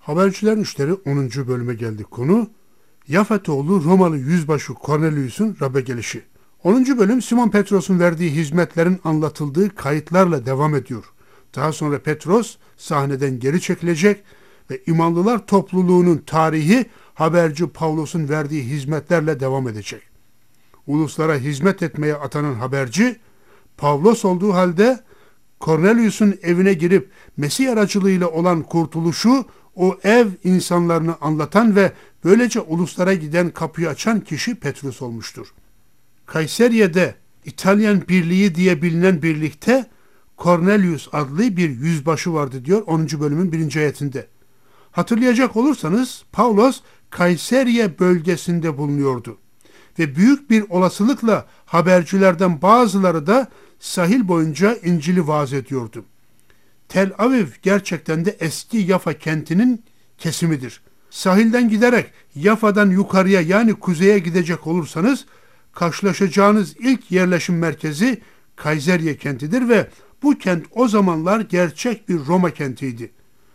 Habercilerin İşleri 10. bölüme geldik konu. Yafetoğlu Romalı yüzbaşı Cornelius'un Rab'be gelişi. 10. bölüm Simon Petros'un verdiği hizmetlerin anlatıldığı kayıtlarla devam ediyor. Daha sonra Petros sahneden geri çekilecek ve imanlılar topluluğunun tarihi haberci Pavlos'un verdiği hizmetlerle devam edecek. Uluslara hizmet etmeye atanan haberci, Pavlos olduğu halde Cornelius'un evine girip Mesih aracılığıyla olan kurtuluşu o ev insanlarını anlatan ve böylece uluslara giden kapıyı açan kişi Petrus olmuştur. Kayseriye'de İtalyan Birliği diye bilinen birlikte Cornelius adlı bir yüzbaşı vardı diyor 10. bölümün 1. ayetinde. Hatırlayacak olursanız Pavlos Kayseriye bölgesinde bulunuyordu ve büyük bir olasılıkla habercilerden bazıları da sahil boyunca İncil'i vaaz ediyordu. Tel Aviv gerçekten de eski Yafa kentinin kesimidir. Sahilden giderek Yafa'dan yukarıya yani kuzeye gidecek olursanız karşılaşacağınız ilk yerleşim merkezi Kayseriye kentidir ve bu kent o zamanlar gerçek bir Roma kentiydi.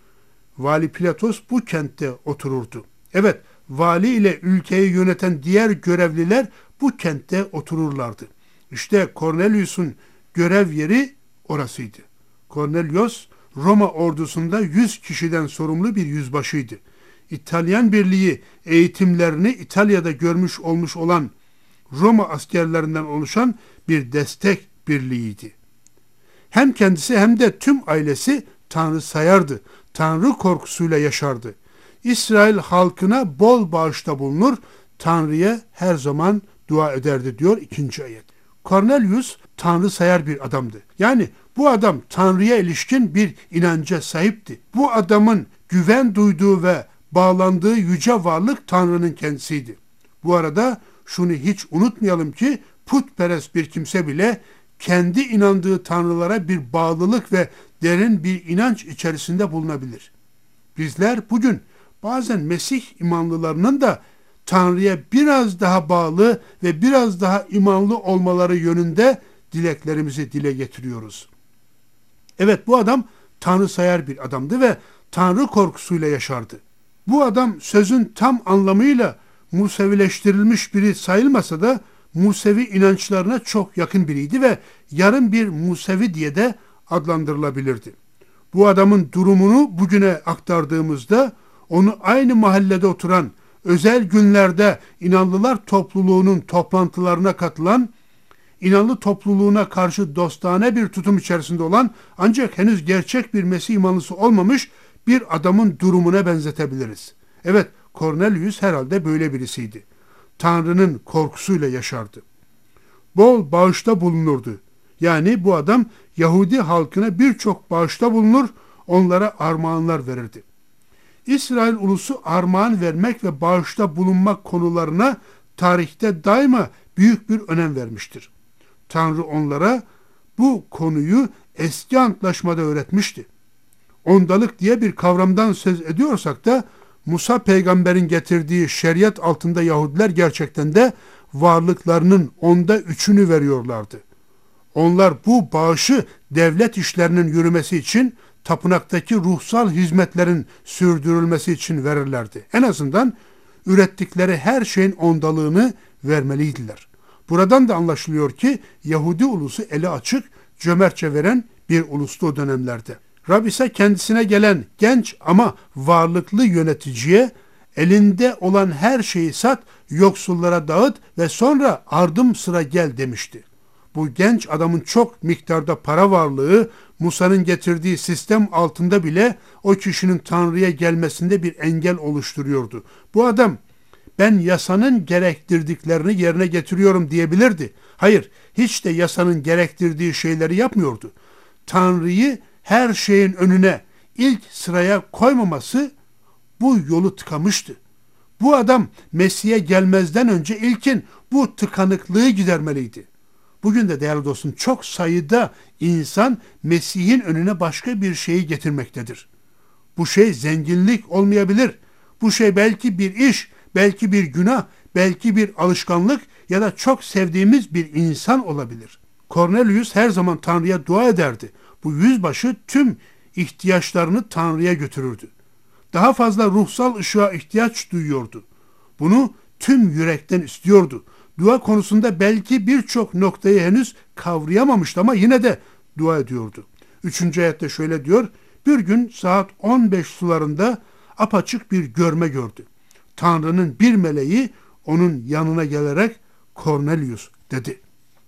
Vali Pilatos bu kentte otururdu. Evet, vali ile ülkeyi yöneten diğer görevliler bu kentte otururlardı. İşte Cornelius'un görev yeri orasıydı. Cornelius, Roma ordusunda 100 kişiden sorumlu bir yüzbaşıydı. İtalyan Birliği eğitimlerini İtalya'da görmüş olmuş olan Roma askerlerinden oluşan bir destek birliğiydi. Hem kendisi hem de tüm ailesi Tanrı sayardı. Tanrı korkusuyla yaşardı. İsrail halkına bol bağışta bulunur, Tanrı'ya her zaman dua ederdi diyor 2. ayet. Cornelius Tanrı sayar bir adamdı. Yani bu adam Tanrı'ya ilişkin bir inanca sahipti. Bu adamın güven duyduğu ve bağlandığı yüce varlık Tanrı'nın kendisiydi. Bu arada şunu hiç unutmayalım ki putperest bir kimse bile kendi inandığı tanrılara bir bağlılık ve derin bir inanç içerisinde bulunabilir. Bizler bugün bazen Mesih imanlılarının da Tanrı'ya biraz daha bağlı ve biraz daha imanlı olmaları yönünde dileklerimizi dile getiriyoruz. Evet, bu adam Tanrı sayar bir adamdı ve Tanrı korkusuyla yaşardı. Bu adam sözün tam anlamıyla Musevileştirilmiş biri sayılmasa da Musevi inançlarına çok yakın biriydi ve yarım bir Musevi diye de adlandırılabilirdi. Bu adamın durumunu bugüne aktardığımızda onu aynı mahallede oturan, özel günlerde inanlılar topluluğunun toplantılarına katılan, inanlı topluluğuna karşı dostane bir tutum içerisinde olan ancak henüz gerçek bir Mesih imanlısı olmamış bir adamın durumuna benzetebiliriz. Evet, Cornelius herhalde böyle birisiydi. Tanrı'nın korkusuyla yaşardı. Bol bağışta bulunurdu. Yani bu adam Yahudi halkına birçok bağışta bulunur, onlara armağanlar verirdi. İsrail ulusu armağan vermek ve bağışta bulunmak konularına tarihte daima büyük bir önem vermiştir. Tanrı onlara bu konuyu eski antlaşmada öğretmişti. Ondalık diye bir kavramdan söz ediyorsak da Musa peygamberin getirdiği şeriat altında Yahudiler gerçekten de varlıklarının 3'ünü veriyorlardı. Onlar bu bağışı devlet işlerinin yürümesi için, tapınaktaki ruhsal hizmetlerin sürdürülmesi için verirlerdi. En azından ürettikleri her şeyin ondalığını vermeliydiler. Buradan da anlaşılıyor ki Yahudi ulusu eli açık, cömertçe veren bir ulustu o dönemlerde. Rab ise kendisine gelen genç ama varlıklı yöneticiye elinde olan her şeyi sat, yoksullara dağıt ve sonra ardım sıra gel demişti. Bu genç adamın çok miktarda para varlığı Musa'nın getirdiği sistem altında bile o kişinin Tanrı'ya gelmesinde bir engel oluşturuyordu. Bu adam ben yasanın gerektirdiklerini yerine getiriyorum diyebilirdi. Hayır, hiç de yasanın gerektirdiği şeyleri yapmıyordu. Tanrı'yı her şeyin önüne ilk sıraya koymaması bu yolu tıkamıştı. Bu adam Mesih'e gelmezden önce ilkin bu tıkanıklığı gidermeliydi. Bugün de değerli dostum çok sayıda insan Mesih'in önüne başka bir şeyi getirmektedir. Bu şey zenginlik olmayabilir. Bu şey belki bir iş, belki bir günah, belki bir alışkanlık ya da çok sevdiğimiz bir insan olabilir. Cornelius her zaman Tanrı'ya dua ederdi. Bu yüzbaşı tüm ihtiyaçlarını Tanrı'ya götürürdü. Daha fazla ruhsal ışığa ihtiyaç duyuyordu. Bunu tüm yürekten istiyordu. Dua konusunda belki birçok noktayı henüz kavrayamamıştı ama yine de dua ediyordu. 3. ayette şöyle diyor: bir gün saat 15 sularında apaçık bir görme gördü. Tanrı'nın bir meleği onun yanına gelerek Kornelius dedi.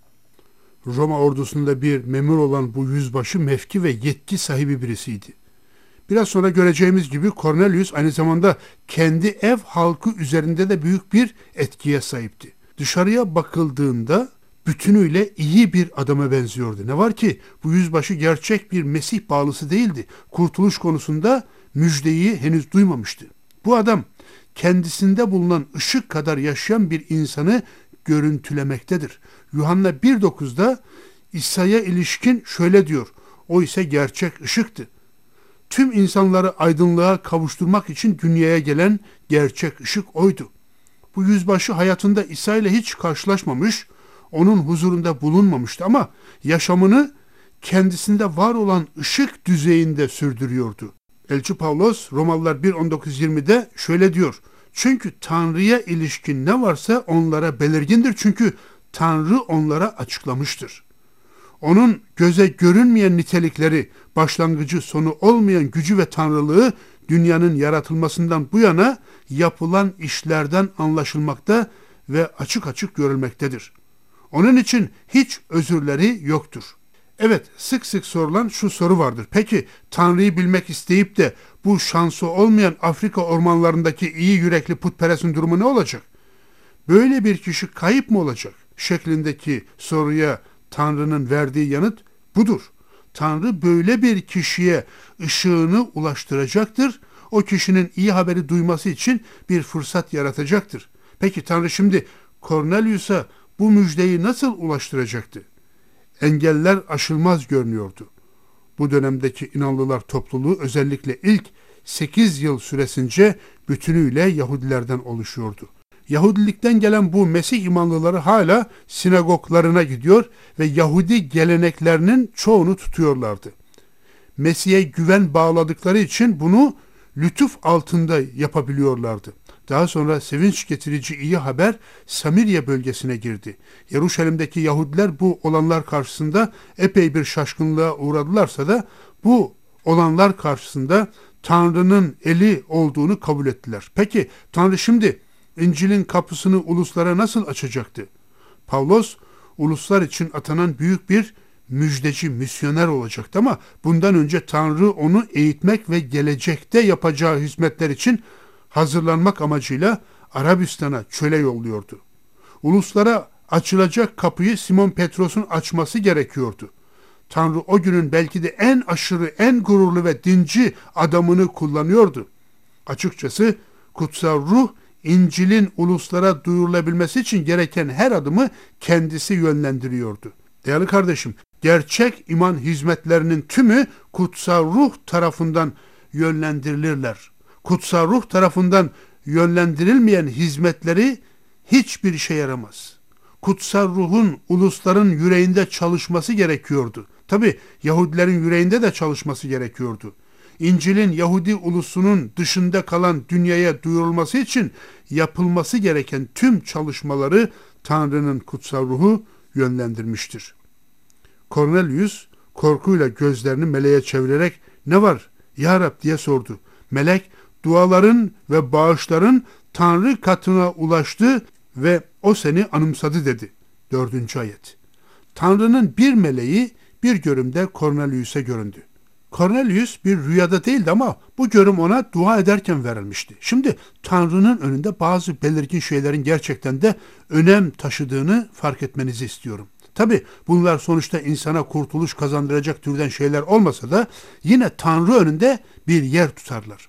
Roma ordusunda bir memur olan bu yüzbaşı mevki ve yetki sahibi birisiydi. Biraz sonra göreceğimiz gibi Cornelius aynı zamanda kendi ev halkı üzerinde de büyük bir etkiye sahipti. Dışarıya bakıldığında bütünüyle iyi bir adama benziyordu. Ne var ki bu yüzbaşı gerçek bir Mesih bağlısı değildi. Kurtuluş konusunda müjdeyi henüz duymamıştı. Bu adam kendisinde bulunan ışık kadar yaşayan bir insanı görüntülemektedir. Yuhanna 1.9'da İsa'ya ilişkin şöyle diyor: o ise gerçek ışıktı. Tüm insanları aydınlığa kavuşturmak için dünyaya gelen gerçek ışık oydu. Bu yüzbaşı hayatında İsa ile hiç karşılaşmamış, onun huzurunda bulunmamıştı ama yaşamını kendisinde var olan ışık düzeyinde sürdürüyordu. Elçi Pavlos Romalılar 1.19-20'de şöyle diyor: çünkü Tanrı'ya ilişkin ne varsa onlara belirgindir, çünkü Tanrı onlara açıklamıştır. Onun göze görünmeyen nitelikleri, başlangıcı sonu olmayan gücü ve tanrılığı dünyanın yaratılmasından bu yana yapılan işlerden anlaşılmakta ve açık açık görülmektedir. Onun için hiç özürleri yoktur. Evet, sık sık sorulan şu soru vardır: peki Tanrı'yı bilmek isteyip de bu şansı olmayan Afrika ormanlarındaki iyi yürekli putperestin durumu ne olacak? Böyle bir kişi kayıp mı olacak? Şeklindeki soruya Tanrı'nın verdiği yanıt budur. Tanrı böyle bir kişiye ışığını ulaştıracaktır. O kişinin iyi haberi duyması için bir fırsat yaratacaktır. Peki Tanrı şimdi Cornelius'a bu müjdeyi nasıl ulaştıracaktı? Engeller aşılmaz görünüyordu. Bu dönemdeki inanlılar topluluğu özellikle ilk 8 yıl süresince bütünüyle Yahudilerden oluşuyordu. Yahudilikten gelen bu Mesih imanlıları hala sinagoglarına gidiyor ve Yahudi geleneklerinin çoğunu tutuyorlardı. Mesih'e güven bağladıkları için bunu lütuf altında yapabiliyorlardı. Daha sonra sevinç getirici iyi haber Samirye bölgesine girdi. Yeruşalim'deki Yahudiler bu olanlar karşısında epey bir şaşkınlığa uğradılarsa da bu olanlar karşısında Tanrı'nın eli olduğunu kabul ettiler. Peki Tanrı şimdi İncil'in kapısını uluslara nasıl açacaktı? Pavlos uluslar için atanan büyük bir müjdeci, misyoner olacaktı ama bundan önce Tanrı onu eğitmek ve gelecekte yapacağı hizmetler için hazırlanmak amacıyla Arabistan'a, çöle yolluyordu. Uluslara açılacak kapıyı Simon Petros'un açması gerekiyordu. Tanrı o günün belki de en aşırı, en gururlu ve dinci adamını kullanıyordu. Açıkçası kutsal ruh İncil'in uluslara duyurulabilmesi için gereken her adımı kendisi yönlendiriyordu. Değerli kardeşim, gerçek iman hizmetlerinin tümü kutsal ruh tarafından yönlendirilirler. Kutsal ruh tarafından yönlendirilmeyen hizmetleri hiçbir işe yaramaz. Kutsal ruhun ulusların yüreğinde çalışması gerekiyordu. Tabi Yahudilerin yüreğinde de çalışması gerekiyordu. İncil'in Yahudi ulusunun dışında kalan dünyaya duyurulması için yapılması gereken tüm çalışmaları Tanrı'nın kutsal ruhu yönlendirmiştir. Cornelius korkuyla gözlerini meleğe çevirerek "Ne var ya Rab?" diye sordu. Melek duaların ve bağışların Tanrı katına ulaştı ve o seni anımsadı dedi. 4. ayet. Tanrı'nın bir meleği bir görümde Cornelius'e göründü. Cornelius bir rüyada değildi ama bu görüm ona dua ederken verilmişti. Şimdi Tanrı'nın önünde bazı belirgin şeylerin gerçekten de önem taşıdığını fark etmenizi istiyorum. Tabi bunlar sonuçta insana kurtuluş kazandıracak türden şeyler olmasa da yine Tanrı önünde bir yer tutarlar.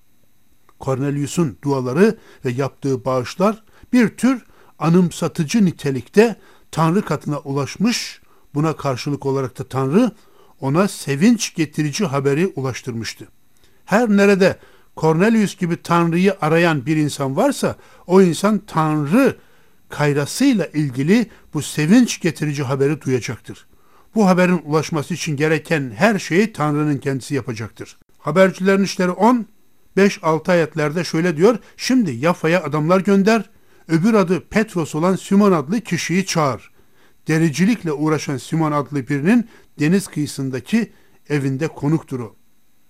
Cornelius'un duaları ve yaptığı bağışlar bir tür anımsatıcı nitelikte Tanrı katına ulaşmış, buna karşılık olarak da Tanrı ona sevinç getirici haberi ulaştırmıştı. Her nerede Cornelius gibi Tanrı'yı arayan bir insan varsa o insan Tanrı kayrasıyla ilgili bu sevinç getirici haberi duyacaktır. Bu haberin ulaşması için gereken her şeyi Tanrı'nın kendisi yapacaktır. Habercilerin işleri 10, 5-6 ayetlerde şöyle diyor. Şimdi Yaffa'ya adamlar gönder. Öbür adı Petros olan Simon adlı kişiyi çağır. Dericilikle uğraşan Simon adlı birinin deniz kıyısındaki evinde konuktur o.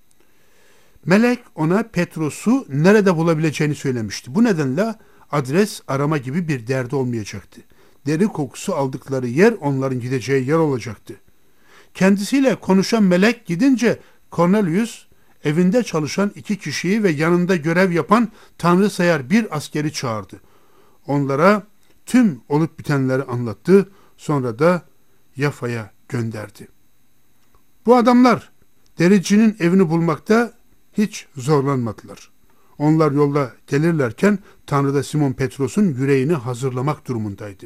Melek ona Petros'u nerede bulabileceğini söylemişti. Bu nedenle adres arama gibi bir derdi olmayacaktı. Deri kokusu aldıkları yer onların gideceği yer olacaktı. Kendisiyle konuşan melek gidince Cornelius evinde çalışan 2 kişiyi ve yanında görev yapan Tanrı sayar bir askeri çağırdı. Onlara tüm olup bitenleri anlattı. Sonra da Yaffa'ya gönderdi. Bu adamlar dericinin evini bulmakta hiç zorlanmadılar. Onlar yolda gelirlerken Tanrı da Simon Petros'un yüreğini hazırlamak durumundaydı.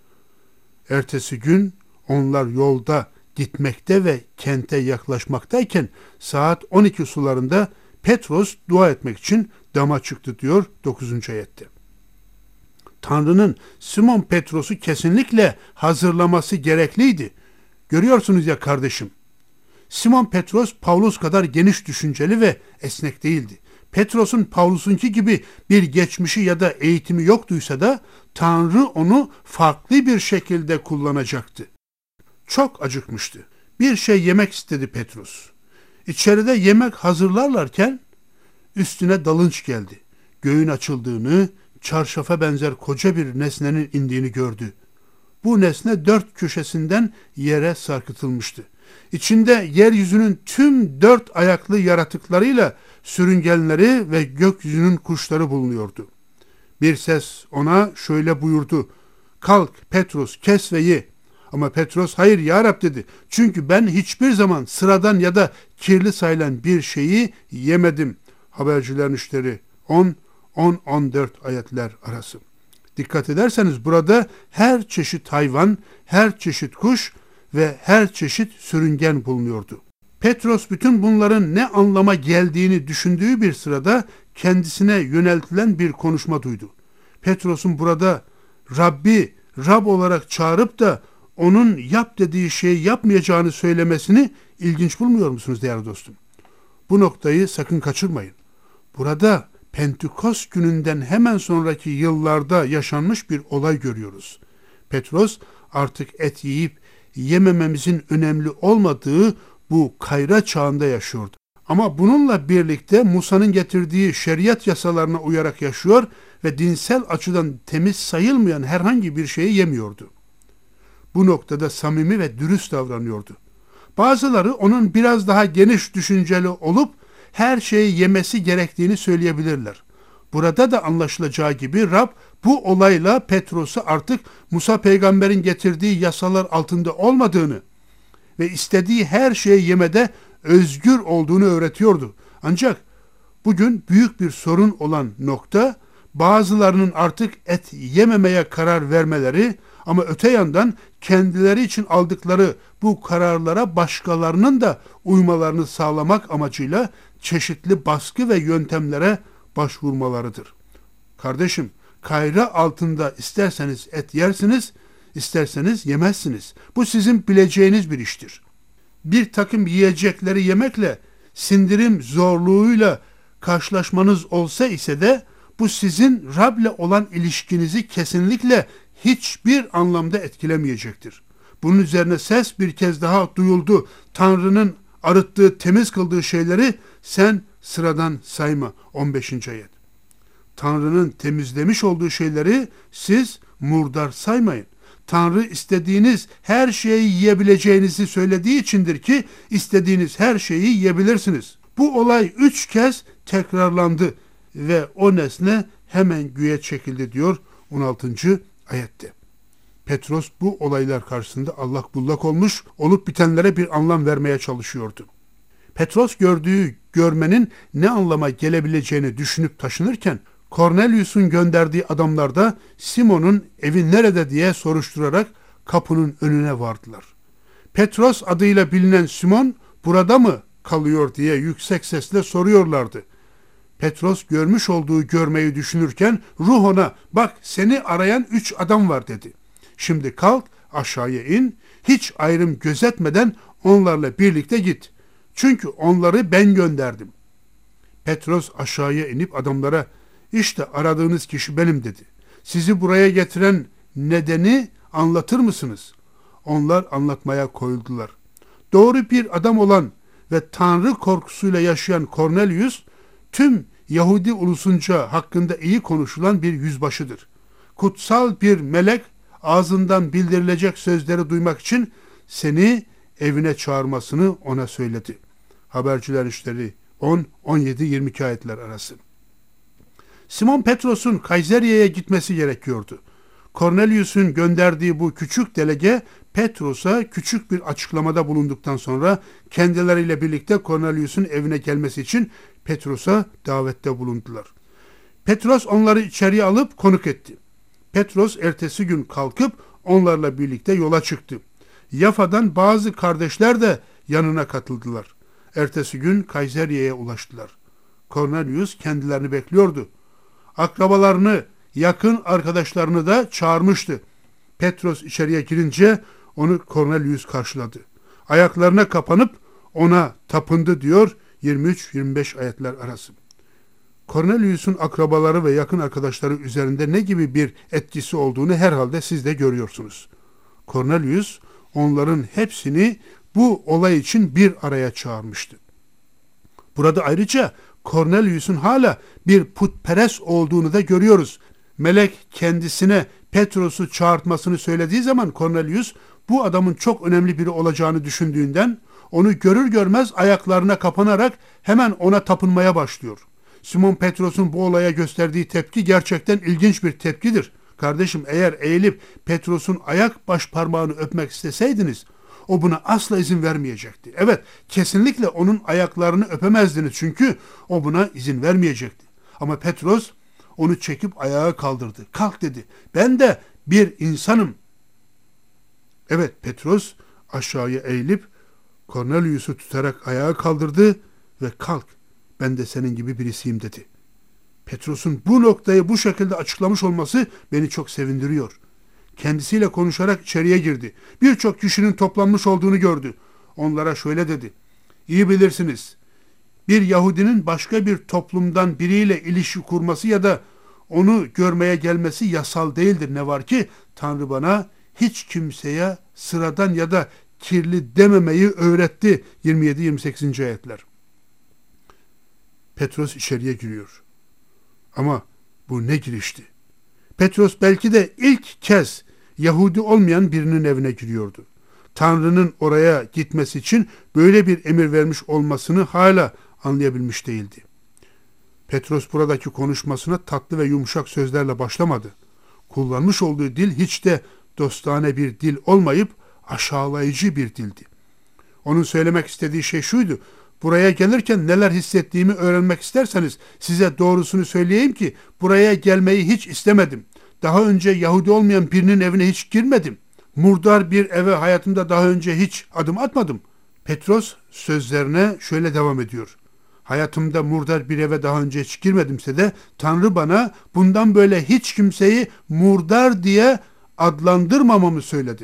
Ertesi gün onlar yolda gitmekte ve kente yaklaşmaktayken saat 12 sularında Petros dua etmek için dama çıktı diyor 9. ayette. Tanrı'nın Simon Petros'u kesinlikle hazırlaması gerekliydi. Görüyorsunuz ya kardeşim. Simon Petros Pavlus kadar geniş düşünceli ve esnek değildi. Petros'un Pavlus'unki gibi bir geçmişi ya da eğitimi yoktuysa da Tanrı onu farklı bir şekilde kullanacaktı. Çok acıkmıştı. Bir şey yemek istedi Petros. İçeride yemek hazırlarlarken üstüne dalınç geldi. Göğün açıldığını, çarşafa benzer koca bir nesnenin indiğini gördü. Bu nesne 4 köşesinden yere sarkıtılmıştı. İçinde yeryüzünün tüm 4 ayaklı yaratıklarıyla sürüngenleri ve gökyüzünün kuşları bulunuyordu. Bir ses ona şöyle buyurdu. Kalk Petros, kes ve ye. Ama Petros hayır ya Rab dedi. Çünkü ben hiçbir zaman sıradan ya da kirli sayılan bir şeyi yemedim. Habercilerin işleri 10-14 ayetler arası. Dikkat ederseniz burada her çeşit hayvan, her çeşit kuş ve her çeşit sürüngen bulunuyordu. Petros bütün bunların ne anlama geldiğini düşündüğü bir sırada kendisine yöneltilen bir konuşma duydu. Petros'un burada Rab olarak çağırıp da onun yap dediği şeyi yapmayacağını söylemesini ilginç bulmuyor musunuz değerli dostum? Bu noktayı sakın kaçırmayın. Burada Pentekost gününden hemen sonraki yıllarda yaşanmış bir olay görüyoruz. Petros artık et yiyip yemememizin önemli olmadığı bu kayra çağında yaşıyordu. Ama bununla birlikte Musa'nın getirdiği şeriat yasalarına uyarak yaşıyor ve dinsel açıdan temiz sayılmayan herhangi bir şeyi yemiyordu. Bu noktada samimi ve dürüst davranıyordu. Bazıları onun biraz daha geniş düşünceli olup her şeyi yemesi gerektiğini söyleyebilirler. Burada da anlaşılacağı gibi Rab bu olayla Petros'u artık Musa peygamberin getirdiği yasalar altında olmadığını ve istediği her şeyi yemede özgür olduğunu öğretiyordu. Ancak bugün büyük bir sorun olan nokta bazılarının artık et yememeye karar vermeleri ama öte yandan kendileri için aldıkları bu kararlara başkalarının da uymalarını sağlamak amacıyla çeşitli baskı ve yöntemlere başvurmalarıdır. Kardeşim, kayra altında isterseniz et yersiniz, isterseniz yemezsiniz. Bu sizin bileceğiniz bir iştir. Bir takım yiyecekleri yemekle sindirim zorluğuyla karşılaşmanız olsa ise de bu sizin Rab'le olan ilişkinizi kesinlikle hiçbir anlamda etkilemeyecektir. Bunun üzerine ses bir kez daha duyuldu. Tanrı'nın arıttığı, temiz kıldığı şeyleri sen sıradan sayma. 15. ayet. Tanrı'nın temizlemiş olduğu şeyleri siz murdar saymayın. Tanrı istediğiniz her şeyi yiyebileceğinizi söylediği içindir ki istediğiniz her şeyi yiyebilirsiniz. Bu olay 3 kez tekrarlandı ve o nesne hemen göğe çekildi diyor 16. ayette. Petros bu olaylar karşısında allak bullak olmuş, olup bitenlere bir anlam vermeye çalışıyordu. Petros gördüğü görmenin ne anlama gelebileceğini düşünüp taşınırken, Cornelius'un gönderdiği adamlar da Simon'un evi nerede diye soruşturarak kapının önüne vardılar. Petros adıyla bilinen Simon burada mı kalıyor diye yüksek sesle soruyorlardı. Petros görmüş olduğu görmeyi düşünürken ruh ona bak seni arayan 3 adam var dedi. Şimdi kalk aşağıya in, hiç ayrım gözetmeden onlarla birlikte git. Çünkü onları ben gönderdim. Petros aşağıya inip adamlara işte aradığınız kişi benim dedi. Sizi buraya getiren nedeni anlatır mısınız? Onlar anlatmaya koyuldular. Doğru bir adam olan ve Tanrı korkusuyla yaşayan Kornelius, tüm Yahudi ulusunca hakkında iyi konuşulan bir yüzbaşıdır. Kutsal bir melek ağzından bildirilecek sözleri duymak için seni evine çağırmasını ona söyledi. Haberciler İşleri 10, 17, 22 ayetler arası. Simon Petros'un Kayserya'ya gitmesi gerekiyordu. Cornelius'un gönderdiği bu küçük delege Petros'a küçük bir açıklamada bulunduktan sonra kendileriyle birlikte Cornelius'un evine gelmesi için Petros'a davette bulundular. Petros onları içeriye alıp konuk etti. Petros ertesi gün kalkıp onlarla birlikte yola çıktı. Yafa'dan bazı kardeşler de yanına katıldılar. Ertesi gün Kayserya'ya ulaştılar. Cornelius kendilerini bekliyordu. Akrabalarını, yakın arkadaşlarını da çağırmıştı. Petros içeriye girince onu Cornelius karşıladı. Ayaklarına kapanıp ona tapındı diyor 23-25 ayetler arası. Cornelius'un akrabaları ve yakın arkadaşları üzerinde ne gibi bir etkisi olduğunu herhalde siz de görüyorsunuz. Cornelius onların hepsini bu olay için bir araya çağırmıştı. Burada ayrıca Cornelius'un hala bir putperest olduğunu da görüyoruz. Melek kendisine Petros'u çağırtmasını söylediği zaman Cornelius bu adamın çok önemli biri olacağını düşündüğünden onu görür görmez ayaklarına kapanarak hemen ona tapınmaya başlıyor. Simon Petros'un bu olaya gösterdiği tepki gerçekten ilginç bir tepkidir. Kardeşim, eğer eğilip Petros'un ayak baş parmağını öpmek isteseydiniz o buna asla izin vermeyecekti. Evet, kesinlikle onun ayaklarını öpemezdiniz çünkü o buna izin vermeyecekti. Ama Petros onu çekip ayağa kaldırdı. Kalk dedi. Ben de bir insanım. Evet, Petros aşağıya eğilip Cornelius'u tutarak ayağa kaldırdı ve kalk, ben de senin gibi birisiyim dedi. Petros'un bu noktayı bu şekilde açıklamış olması beni çok sevindiriyor. Kendisiyle konuşarak içeriye girdi. Birçok kişinin toplanmış olduğunu gördü. Onlara şöyle dedi. İyi bilirsiniz, bir Yahudinin başka bir toplumdan biriyle ilişki kurması ya da onu görmeye gelmesi yasal değildir. Ne var ki Tanrı bana hiç kimseye sıradan ya da kirli dememeyi öğretti. 27-28. ayetler. Petros içeriye giriyor. Ama bu ne girişti? Petros belki de ilk kez Yahudi olmayan birinin evine giriyordu. Tanrı'nın oraya gitmesi için böyle bir emir vermiş olmasını hala anlayabilmiş değildi. Petros buradaki konuşmasına tatlı ve yumuşak sözlerle başlamadı. Kullanmış olduğu dil hiç de dostane bir dil olmayıp aşağılayıcı bir dildi. Onun söylemek istediği şey şuydu: buraya gelirken neler hissettiğimi öğrenmek isterseniz size doğrusunu söyleyeyim ki buraya gelmeyi hiç istemedim. Daha önce Yahudi olmayan birinin evine hiç girmedim. Murdar bir eve hayatımda daha önce hiç adım atmadım. Petros sözlerine şöyle devam ediyor. Hayatımda murdar bir eve daha önce hiç girmedimse de Tanrı bana bundan böyle hiç kimseyi murdar diye adlandırmamamı söyledi.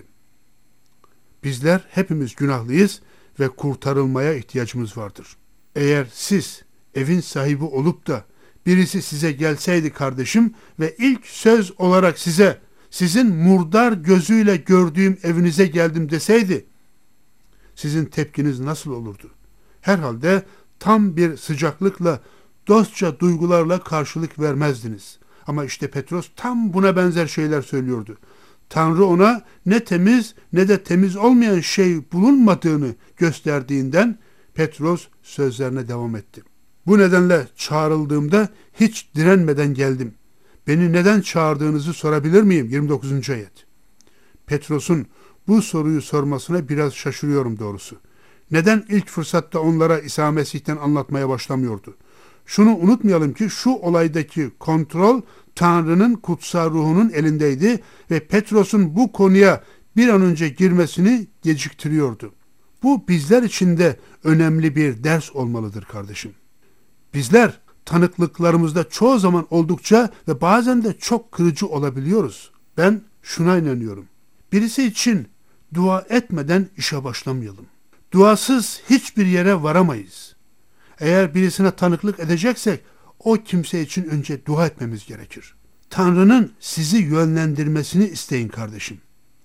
Bizler hepimiz günahlıyız ve kurtarılmaya ihtiyacımız vardır. Eğer siz evin sahibi olup da birisi size gelseydi kardeşim ve ilk söz olarak size sizin murdar gözüyle gördüğüm evinize geldim deseydi, sizin tepkiniz nasıl olurdu? Herhalde tam bir sıcaklıkla, dostça duygularla karşılık vermezdiniz. Ama işte Petros tam buna benzer şeyler söylüyordu. Tanrı ona ne temiz ne de temiz olmayan şey bulunmadığını gösterdiğinden Petros sözlerine devam etti. Bu nedenle çağrıldığımda hiç direnmeden geldim. Beni neden çağırdığınızı sorabilir miyim? 29. ayet. Petros'un bu soruyu sormasına biraz şaşırıyorum doğrusu. Neden ilk fırsatta onlara İsa Mesih'ten anlatmaya başlamıyordu? Şunu unutmayalım ki şu olaydaki kontrol Tanrı'nın kutsal ruhunun elindeydi ve Petros'un bu konuya bir an önce girmesini geciktiriyordu. Bu bizler için de önemli bir ders olmalıdır kardeşim. Bizler tanıklıklarımızda çoğu zaman oldukça ve bazen de çok kırıcı olabiliyoruz. Ben şuna inanıyorum. Birisi için dua etmeden işe başlamayalım. Duasız hiçbir yere varamayız. Eğer birisine tanıklık edeceksek o kimse için önce dua etmemiz gerekir. Tanrı'nın sizi yönlendirmesini isteyin kardeşim.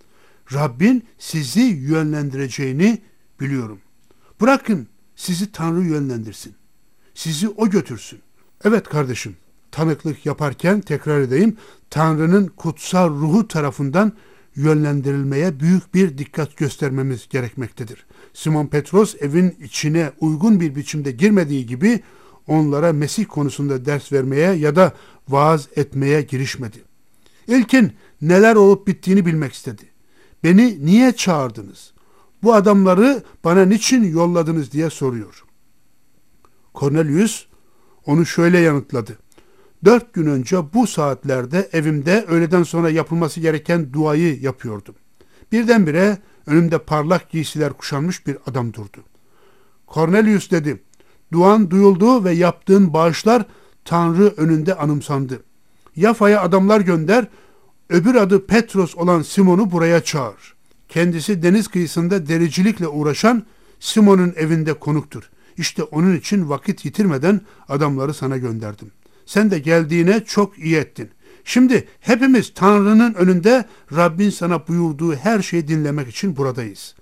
Rabbin sizi yönlendireceğini biliyorum. Bırakın sizi Tanrı yönlendirsin. Sizi o götürsün. Evet kardeşim, tanıklık yaparken tekrar edeyim, Tanrı'nın kutsal ruhu tarafından yönlendirilmeye büyük bir dikkat göstermemiz gerekmektedir. Simon Petros evin içine uygun bir biçimde girmediği gibi onlara Mesih konusunda ders vermeye ya da vaaz etmeye girişmedi. İlkin neler olup bittiğini bilmek istedi. Beni niye çağırdınız? Bu adamları bana niçin yolladınız diye soruyor. Cornelius onu şöyle yanıtladı. 4 gün önce bu saatlerde evimde öğleden sonra yapılması gereken duayı yapıyordum. Birdenbire önümde parlak giysiler kuşanmış bir adam durdu. Cornelius dedi, duan duyuldu ve yaptığın bağışlar Tanrı önünde anımsandı. Yafa'ya adamlar gönder, öbür adı Petros olan Simon'u buraya çağır. Kendisi deniz kıyısında dericilikle uğraşan Simon'un evinde konuktur. İşte onun için vakit yitirmeden adamları sana gönderdim. Sen de geldiğine çok iyi ettin. Şimdi hepimiz Tanrı'nın önünde Rabbin sana buyurduğu her şeyi dinlemek için buradayız.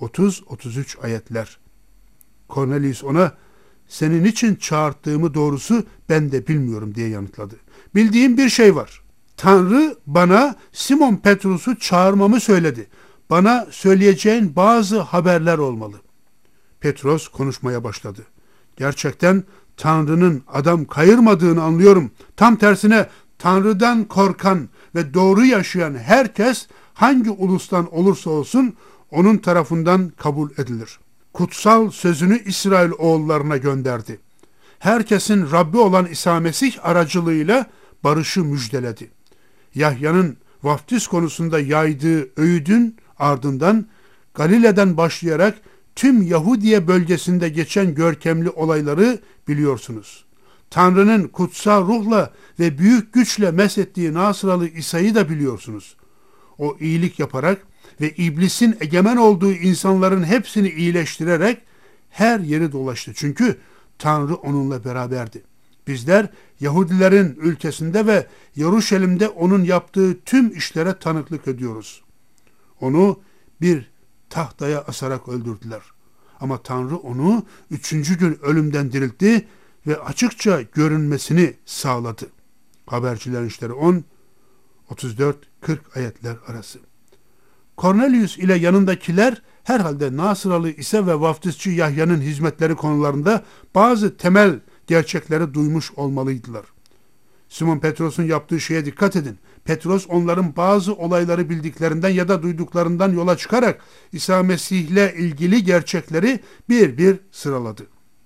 30-33 ayetler. Cornelius ona, senin için çağırttığımı doğrusu ben de bilmiyorum diye yanıtladı. Bildiğim bir şey var. Tanrı bana Simon Petrus'u çağırmamı söyledi. Bana söyleyeceğin bazı haberler olmalı. Petros konuşmaya başladı. Gerçekten Tanrı'nın adam kayırmadığını anlıyorum. Tam tersine Tanrı'dan korkan ve doğru yaşayan herkes hangi ulustan olursa olsun onun tarafından kabul edilir. Kutsal sözünü İsrail oğullarına gönderdi. Herkesin Rabbi olan İsa Mesih aracılığıyla barışı müjdeledi. Yahya'nın vaftiz konusunda yaydığı öğüdün ardından Galile'den başlayarak tüm Yahudiye bölgesinde geçen görkemli olayları biliyorsunuz. Tanrı'nın kutsal ruhla ve büyük güçle meshettiği Nasıralı İsa'yı da biliyorsunuz. O iyilik yaparak ve iblisin egemen olduğu insanların hepsini iyileştirerek her yeri dolaştı. Çünkü Tanrı onunla beraberdi. Bizler Yahudilerin ülkesinde ve Yeruşalim'de onun yaptığı tüm işlere tanıklık ediyoruz. Onu bir tahtaya asarak öldürdüler. Ama Tanrı onu 3. gün ölümden diriltti ve açıkça görünmesini sağladı. Habercilerin İşleri 10, 34-40 ayetler arası. Cornelius ile yanındakiler herhalde Nasıralı İsa ve vaftizçi Yahya'nın hizmetleri konularında bazı temel gerçekleri duymuş olmalıydılar. Simon Petros'un yaptığı şeye dikkat edin. Petros onların bazı olayları bildiklerinden ya da duyduklarından yola çıkarak İsa Mesih'le ilgili gerçekleri bir bir sıraladı.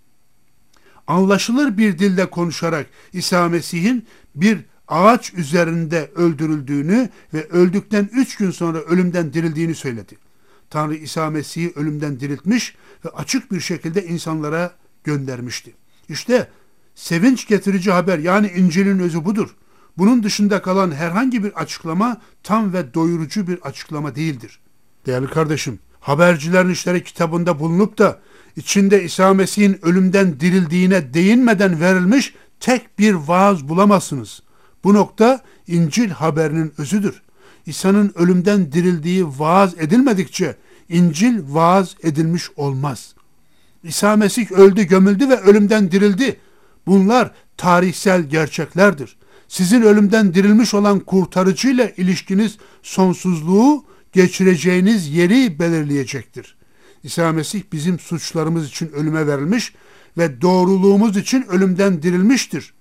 Anlaşılır bir dilde konuşarak İsa Mesih'in bir ağaç üzerinde öldürüldüğünü ve öldükten 3 gün sonra ölümden dirildiğini söyledi. Tanrı İsa Mesih'i ölümden diriltmiş ve açık bir şekilde insanlara göndermişti. İşte sevinç getirici haber, yani İncil'in özü budur. Bunun dışında kalan herhangi bir açıklama tam ve doyurucu bir açıklama değildir. Değerli kardeşim, Habercilerin İşleri kitabında bulunup da içinde İsa Mesih'in ölümden dirildiğine değinmeden verilmiş tek bir vaaz bulamazsınız. Bu nokta İncil haberinin özüdür. İsa'nın ölümden dirildiği vaaz edilmedikçe İncil vaaz edilmiş olmaz. İsa Mesih öldü, gömüldü ve ölümden dirildi. Bunlar tarihsel gerçeklerdir. Sizin ölümden dirilmiş olan kurtarıcıyla ilişkiniz sonsuzluğu, geçireceğiniz yeri belirleyecektir. İsa Mesih bizim suçlarımız için ölüme verilmiş ve doğruluğumuz için ölümden dirilmiştir.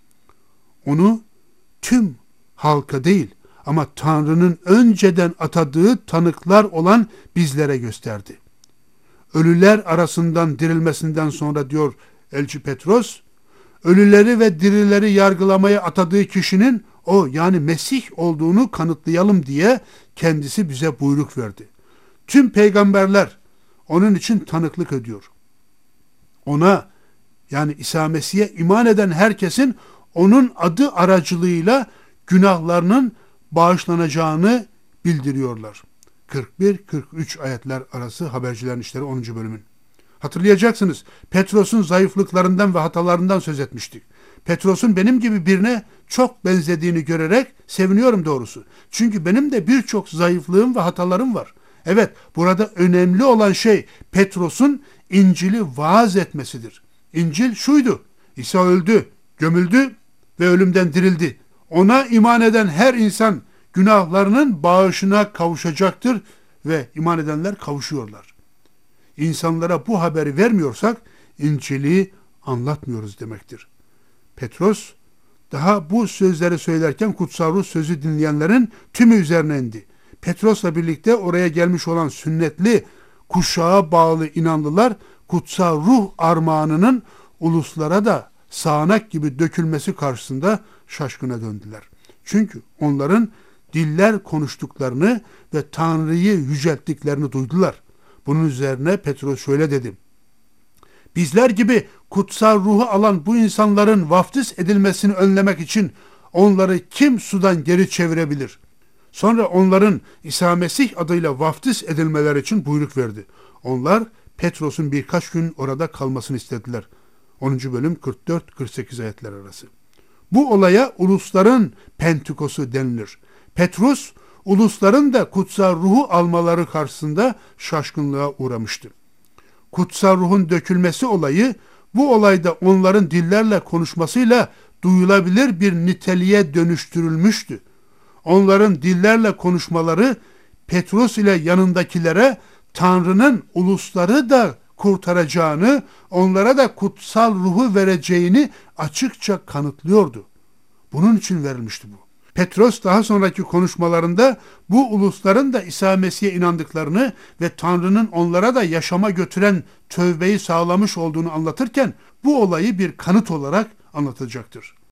Onu tüm halka değil ama Tanrı'nın önceden atadığı tanıklar olan bizlere gösterdi. Ölüler arasından dirilmesinden sonra diyor Elçi Petros, ölüleri ve dirileri yargılamaya atadığı kişinin o, yani Mesih olduğunu kanıtlayalım diye kendisi bize buyruk verdi. Tüm peygamberler onun için tanıklık ediyor. Ona, yani İsa Mesih'e iman eden herkesin onun adı aracılığıyla günahlarının bağışlanacağını bildiriyorlar. 41-43 ayetler arası Habercilerin İşleri 10. bölümün. Hatırlayacaksınız, Petros'un zayıflıklarından ve hatalarından söz etmiştik. Petros'un benim gibi birine çok benzediğini görerek seviniyorum doğrusu. Çünkü benim de birçok zayıflığım ve hatalarım var. Evet, burada önemli olan şey Petros'un İncil'i vaaz etmesidir. İncil şuydu: İsa öldü, gömüldü ve ölümden dirildi. Ona iman eden her insan günahlarının bağışına kavuşacaktır ve iman edenler kavuşuyorlar. İnsanlara bu haberi vermiyorsak İncil'i anlatmıyoruz demektir. Petros daha bu sözleri söylerken kutsal ruh sözü dinleyenlerin tümü üzerine indi. Petros'la birlikte oraya gelmiş olan sünnetli kuşağa bağlı inanlılar kutsal ruh armağanının uluslara da sağanak gibi dökülmesi karşısında şaşkına döndüler. Çünkü onların diller konuştuklarını ve Tanrı'yı yücelttiklerini duydular. Bunun üzerine Petros şöyle dedi: bizler gibi kutsal ruhu alan bu insanların vaftiz edilmesini önlemek için onları kim sudan geri çevirebilir? Sonra onların İsa Mesih adıyla vaftiz edilmeleri için buyruk verdi. Onlar Petros'un birkaç gün orada kalmasını istediler. 10. bölüm 44-48 ayetler arası. Bu olaya ulusların Pentekosu denilir. Petrus, ulusların da kutsal ruhu almaları karşısında şaşkınlığa uğramıştı. Kutsal ruhun dökülmesi olayı, bu olayda onların dillerle konuşmasıyla duyulabilir bir niteliğe dönüştürülmüştü. Onların dillerle konuşmaları Petrus ile yanındakilere Tanrı'nın ulusları da kurtaracağını, onlara da kutsal ruhu vereceğini açıkça kanıtlıyordu. Bunun için verilmişti bu. Petros daha sonraki konuşmalarında bu ulusların da İsa Mesih'e inandıklarını ve Tanrı'nın onlara da yaşama götüren tövbeyi sağlamış olduğunu anlatırken bu olayı bir kanıt olarak anlatacaktır.